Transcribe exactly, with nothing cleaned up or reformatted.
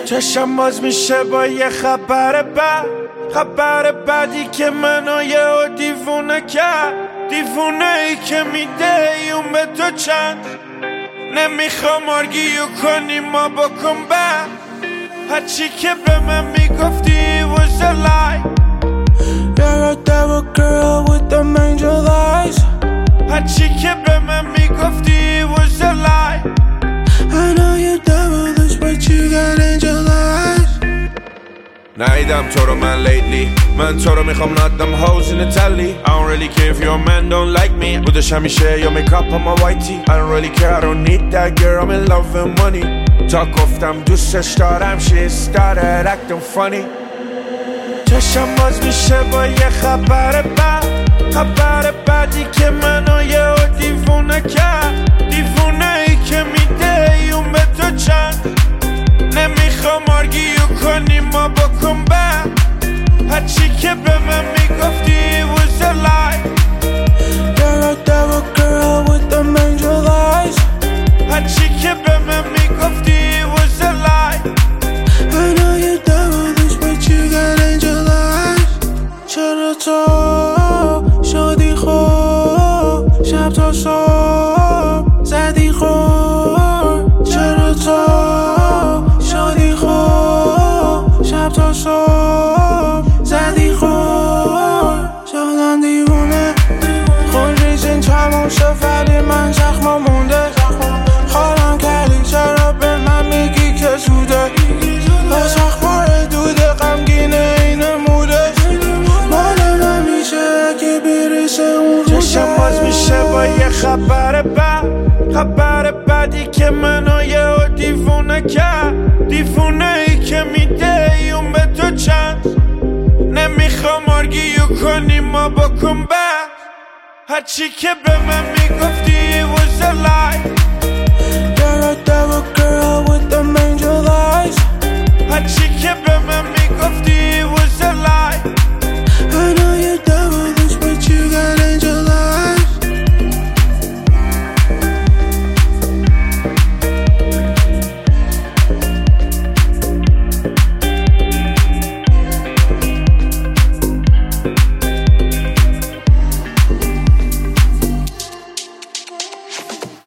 چشم باز میشه با یه خبر بد، خبر بدی که منو یه دیوونه کرد، دیوونه ای که میده ایون به تو چند. نمیخوام آرگیو کنی ما بکن بد، هرچی که به من میگفتی was a lie. You're a devil girl with them angel eyes. هرچی که به من میگفتی was a lie. I know you're devilish but you got angel eyes. نیدم تو رو من lately، من تو رو میخوام not them hoes in the telly. I don't really care if your man don't like me. بودش همیشه یا make up on my white tee. I don't really care, I don't need that girl, I'm in love with money. تا گفتم دوستش دارم she started acting funny. چشم باز میشه با یه خبر بد، خبر بدی که منو یه دیوونه کرد، دیوونه ای که میده ایون به تو چند. نمیخوام آرگیو کنی ما بکن بد، هرچی که به من میگفتی was a lie. You're a devil girl with them angel eyes. هرچی که به من میگفتی was a lie. I know you're devilish but you got angel eyes. چرا تو شدی خوب شب تا صبح زدی خور؟ چرا تو شدی خوب شب تا صبح زدی خور؟ شدن دیوونه خون ریزین تموم شد ولی من زخمم مونده. خالم کردی چرا به من میگی که زوده؟ باز اخبار دوده غمگینه این موده. مال من میشه که برسه اون روزه. چشم باز میشه با یه خبر بد، خبر بدی که منو یه دیوونه کرد، دیوونه ای که میده ایون به تو چند. نمیخوام آرگیو کنی ما بکن بد، هرچی که به من میگفتی was a lie.